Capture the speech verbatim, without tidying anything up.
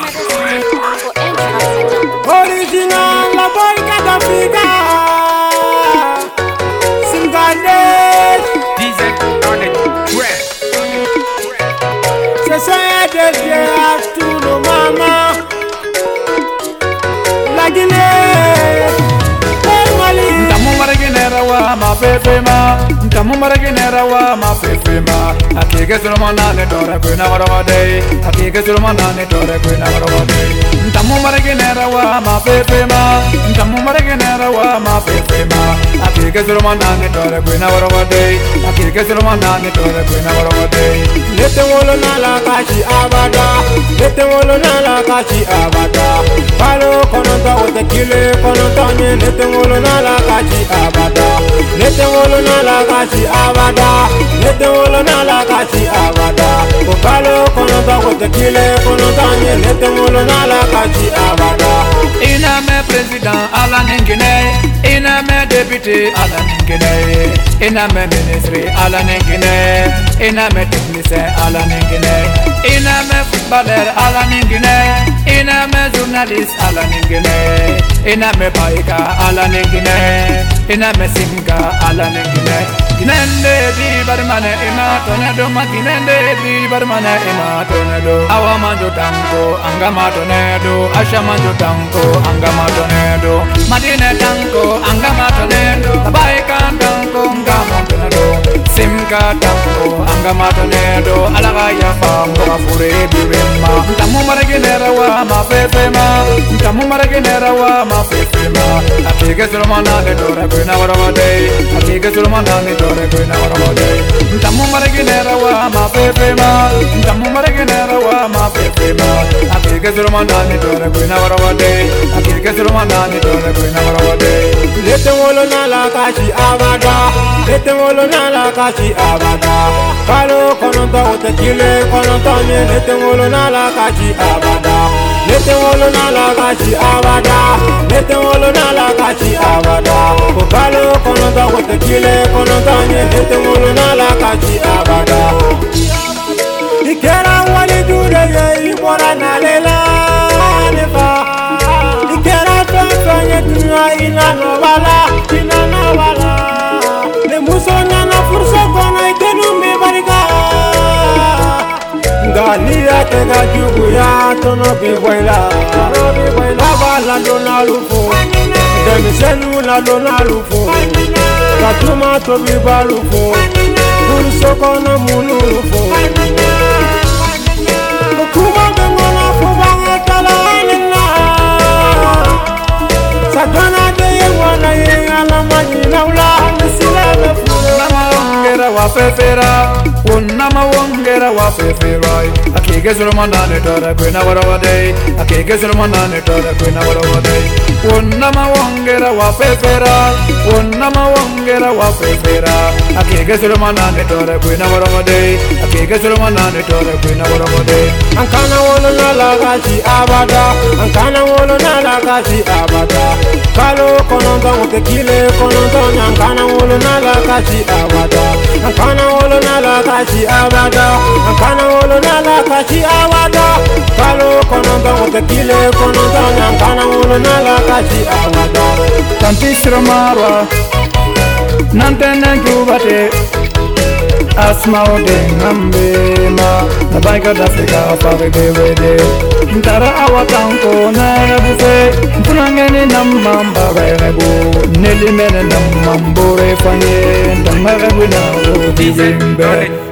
Original la boy Kadafika Singane D J on the track. Se say that you have to know mama La Guinée Ntamu maraginera wa mafefema Ntamu maraginera wa mafefema Akige sulmana ne dore kwina warawade Akige sulmana ne dore kwina warawade Ntamu maraginera wa mafefema Ntamu maraginera wa mafefema Akige sulmana ne dore kwina warawade Akige sulmana ne dore kwina warawade Lete wolo na la kachi abada Lete wolo na la kachi abada Palo kononta wote kile kononta nye Lete wolo na la kachi abada Lete wolo na la kachi abada Lete wolo na la kachi abada Palo kononta wote kile kononta nye Lete wolo na la kachi abada Ina me president ala ningine Ina me deputy ala ningine Ina me ministry ala ningine Ina me technicien ala ningine Ina me footballer ala ningine Ina me journalist ala ningine Ina me baika ala ningine Ina me singa ala ningine Ginende di barmane ima tonedo ma ginende di barmane ima tonedo Awa manjo tanko anga ma tonedo Asha manjo tanko anga ma tonedo Madine tanko anga ma tonedo Baika tanko anga ma tonedo Simka tanko anga ma tonedo Alaga ya fambo afure birema Ntamu maraginera wa mafefema Ntamu maraginera wa mafefema Akige sulmana ne dore kwina warawade Akige sulmana ne dore kwina warawade Ntamu maraginera wa mafefema Ntamu maraginera wa mafefema Akige sulmana ne dore kwina warawade Akige sulmana ne dore kwina warawade Lete wolo na la kachi abada Lete wolo na la kachi abada Palo kononta wote kile kononta nye Lete wolo na la kachi abada Lete wolo na la kachi abada Lete wolo na la kachi abada Palo kononta wote kile kononta nye Lete wolo na la kachi abada Ikera wali jude ye ibora na lela nefa Ikera tontonye tunywa ina nobala ina nobala Ne muso nyana furso kona ikenumbi barika Galia tega jugu ya tono bigwaila Abala dona lufo Demisenu la dona lufo Katuma tobi balufo Furso kona munu lufo Kuma bengona fubanga tala alina Satana de wana ye alamani naula Nisila mefura Nama wongera wa fefera Unama wongera wa fefera Akige sulmana ne dore kwina warawade Akige sulmana ne dore kwina warawade Unama wongera wa fefera Unama wongera wa fefera Akige sulmana ne dore kwina warawade Akige sulmana ne dore kwina warawade Ankana wolo na la kachi abada Ankana wolo na la kachi abada Kalo kononta wote kile kononta Ankana wolo na la kachi abada Ankana wolo na la kachi abada Ankana wolo na la kachi abada Kalo kononta wote kile kononta Ankana wolo na la kachi abada Tantisro marwa Nantene jubate Asma ode ngambema Na baika d'Africa afare bewede Ntara awa tanko na rebufe Mpunangeni namamba rebu Neli mene namambore fanye Ndanga rebu na odi D J on zimbe the